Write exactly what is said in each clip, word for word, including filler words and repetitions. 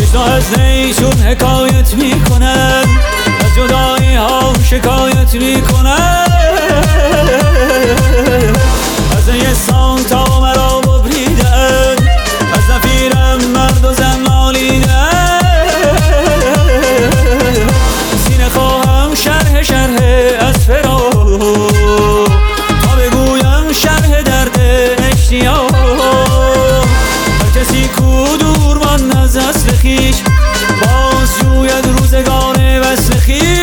چشنا از نیشون حکایت میکنن، از جدایی ها شکایت میکنن. از یه سان تا مرا ببریدن، از نفیرم مرد و زن نالیدن. سینه خواهم شرح شرح از فراق، تا بگویم شرح درد اشتیاق. هر کسی کو دور من از اصل خویش، باز جوید روزگار وصل خویش.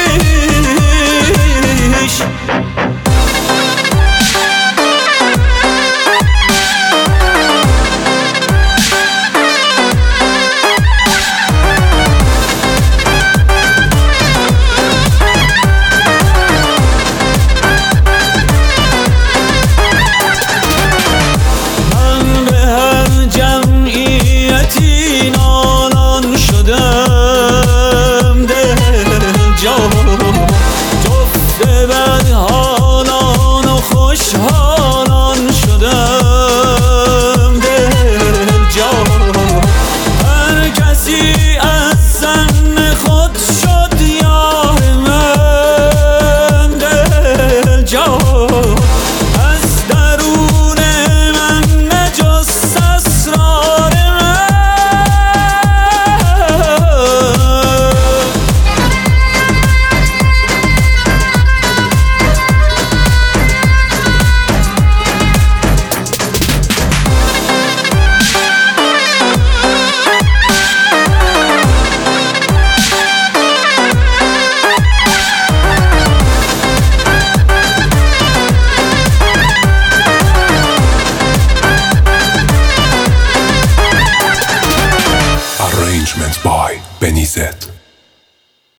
جفت بد حالان و خوشحالان شدم دل جا. هر کسی از زن خود شد یار من دل جا. از درون من نجست اسرار من. Arrangement by Benny Z.